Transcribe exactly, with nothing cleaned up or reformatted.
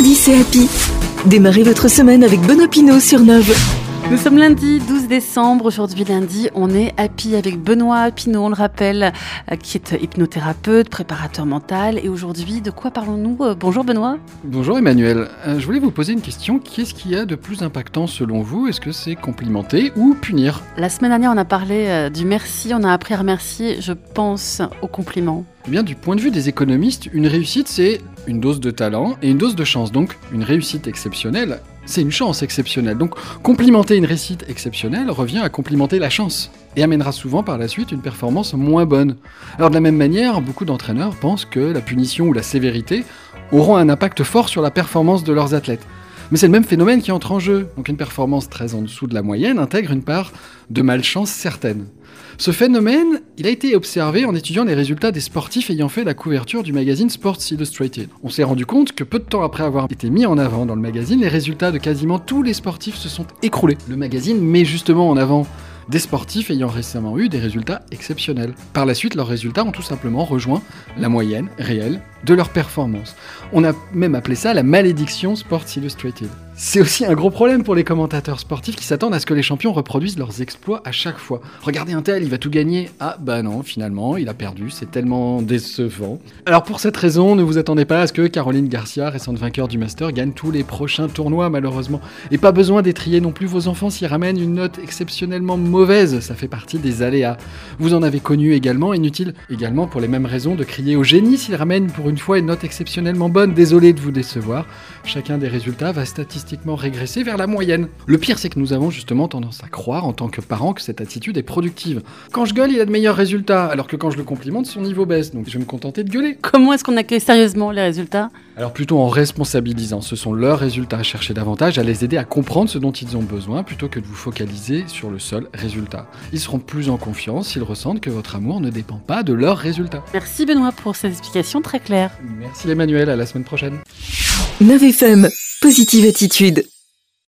lundi, c'est Happy. Démarrez votre semaine avec Benoît Pinault sur Nove. Nous sommes lundi douze décembre. Aujourd'hui lundi, on est happy avec Benoît Pinault, on le rappelle, qui est hypnothérapeute, préparateur mental. Et aujourd'hui, de quoi parlons-nous ? Bonjour Benoît. Bonjour Emmanuel. Euh, je voulais vous poser une question. Qu'est-ce qu'il y a de plus impactant selon vous ? Est-ce que c'est complimenter ou punir ? La semaine dernière, on a parlé euh, du merci. On a appris à remercier, je pense, aux compliments. Eh bien, du point de vue des économistes, une réussite, c'est une dose de talent et une dose de chance. Donc, une réussite exceptionnelle, c'est une chance exceptionnelle. Donc, complimenter une réussite exceptionnelle revient à complimenter la chance et amènera souvent par la suite une performance moins bonne. Alors, de la même manière, beaucoup d'entraîneurs pensent que la punition ou la sévérité auront un impact fort sur la performance de leurs athlètes. Mais c'est le même phénomène qui entre en jeu. Donc, une performance très en dessous de la moyenne intègre une part de malchance certaine. Ce phénomène, il a été observé en étudiant les résultats des sportifs ayant fait la couverture du magazine Sports Illustrated. On s'est rendu compte que peu de temps après avoir été mis en avant dans le magazine, les résultats de quasiment tous les sportifs se sont écroulés. Le magazine met justement en avant des sportifs ayant récemment eu des résultats exceptionnels. Par la suite, leurs résultats ont tout simplement rejoint la moyenne réelle de leur performance. On a même appelé ça la malédiction Sports Illustrated. C'est aussi un gros problème pour les commentateurs sportifs qui s'attendent à ce que les champions reproduisent leurs exploits à chaque fois. Regardez un tel, il va tout gagner. Ah bah non, finalement, il a perdu, c'est tellement décevant. Alors pour cette raison, ne vous attendez pas à ce que Caroline Garcia, récente vainqueur du Master, gagne tous les prochains tournois malheureusement. Et pas besoin d'étrier non plus vos enfants s'ils ramènent une note exceptionnellement mauvaise, ça fait partie des aléas. Vous en avez connu également, inutile également pour les mêmes raisons de crier au génie s'ils ramènent pour une fois une note exceptionnellement bonne. Désolé de vous décevoir, chacun des résultats va statistiquement régresser vers la moyenne. Le pire, c'est que nous avons justement tendance à croire en tant que parents que cette attitude est productive. Quand je gueule, il a de meilleurs résultats, alors que quand je le complimente, son niveau baisse, donc je vais me contenter de gueuler. Comment est-ce qu'on accueille sérieusement les résultats ? Alors plutôt en responsabilisant, ce sont leurs résultats, cherchez davantage à les aider à comprendre ce dont ils ont besoin plutôt que de vous focaliser sur le seul résultat. Ils seront plus en confiance s'ils ressentent que votre amour ne dépend pas de leurs résultats. Merci Benoît pour ces explications très claires. Merci Emmanuel, à la semaine prochaine. Nove F M, positive attitude.